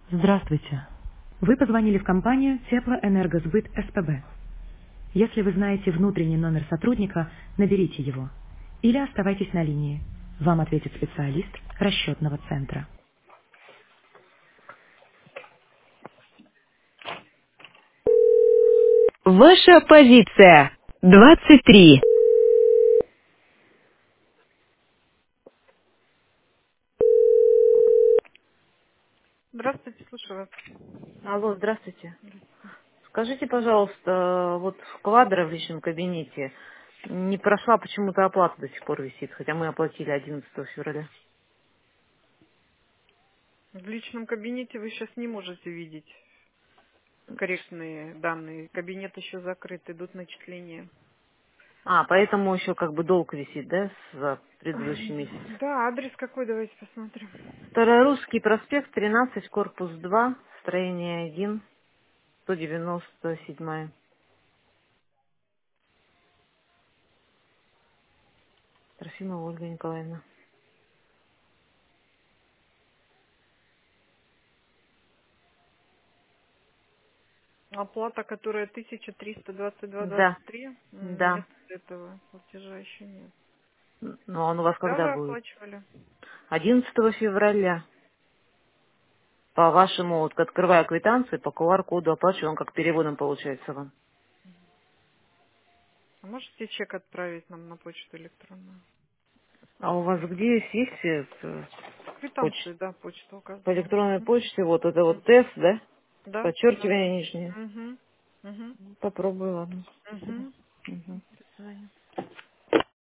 Здравствуйте. Вы позвонили в компанию Теплоэнергосбыт СПБ. Если вы знаете внутренний номер сотрудника, наберите его. Или оставайтесь на линии. Вам ответит специалист расчетного центра. Ваша позиция. 23. Здравствуйте, слушаю вас. Алло, здравствуйте. Скажите, пожалуйста, вот в квадро в личном кабинете не прошла почему-то оплата до сих пор висит, хотя мы оплатили 11 февраля. В личном кабинете вы сейчас не можете видеть корректные данные. Кабинет еще закрыт, идут начисления. А, поэтому еще как бы долг висит, да, за предыдущий месяц. Да, адрес какой, давайте посмотрим. Старорусский проспект, 13, корпус 2, строение 1, 197. Трофимова Ольга Николаевна. Оплата, которая Да, 1322,23. да. Нет, этого платежа еще нет. Но он у вас Когда когда вы будет? оплачивали? 11 февраля. По вашему, вот открывая квитанцию, по QR-коду оплачиваю, он как переводом получается вам. А можете чек отправить нам на почту электронную? А у вас где есть Квитанции, да, почта по указана. электронной почте, вот это вот тест, да? Да, да. Подчеркивание нижнее. Угу. Угу. Попробую, ладно. Спасибо. Угу. Мгм. До свидания.